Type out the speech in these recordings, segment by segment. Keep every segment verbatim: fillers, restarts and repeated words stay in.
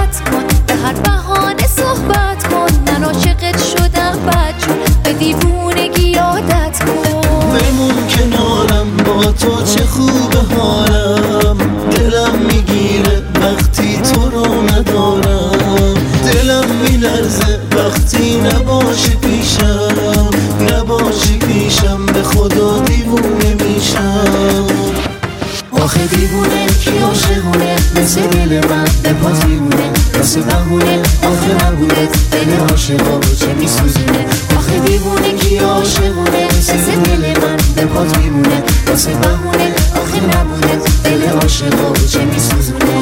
صحبت کن، به هر بهانه صحبت کن. من عاشقت شدم بدجون، به دیوونگی عادت کن. بمون کنارم، با تو چه خوبه حالم. دلم میگیره وقتی تو رو ندارم. دلم میلرزه وقتی نباشی پیشم. نباشی پیشم به خدا دیوونه میشم. آخه دیوونه کی عاشقونه، مثل دل من به پات میمونه. واسه بهونه آخه نبوده، دل عاشقا چه میسوزونه. آخه دیوونه کی عاشقونه، مثل دل من به پات میمونه. واسه بهونه آخه نبوده، دل عاشقا چه میسوزونه.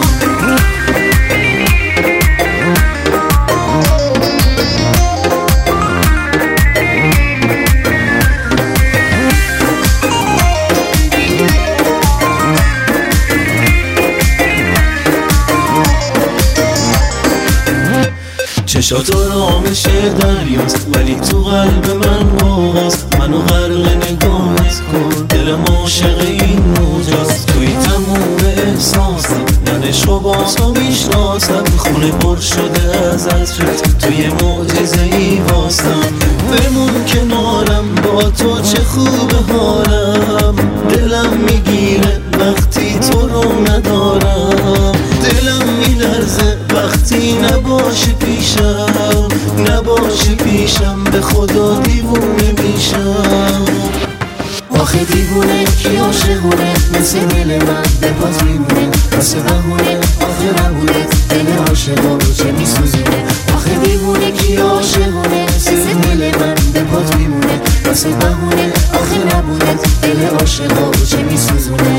چشات آرامش دریاست، ولی تو قلب من باست. منو غرق نگاهت کن، دلم عاشق این موجاست. توی تموم احساسم، من عشق با تو میشناسم. خونه پر شده از عطرت، توی معجزه ای واسم. بمون کنارم، با تو چه خوبه حالم. دلم میگیره وقتی تو رو ندارم. دلم میلرزه وقتی نباشی پیشم. نباشی پیشم به خدا دیوونه میشم. آخه دیوونه کی عاشقونه، مثل دل من به پات میمونه. واسه بهونه آخه نبوده، دل عاشقا چه میسوزونه. آخه دیوونه کی عاشقونه، مثل دل من به پات میمونه. واسه بهونه آخه نبوده، دل عاشقا چه میسوزونه.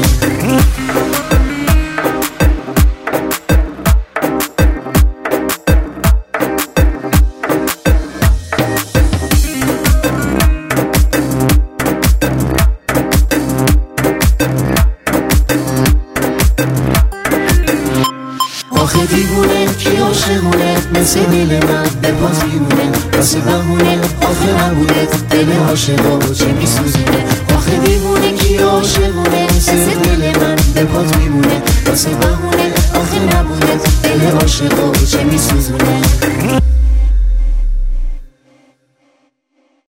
آخه دیوونه کی عاشقونه، مثل دل من به پات میمونه. واسه بهونه آخه نبوده، دل عاشقا چه میسوزونه. آخه دیوونه کی عاشقونه، مثل دل من به پات میمونه. واسه بهونه آخه نبوده، دل عاشقا چه میسوزونه.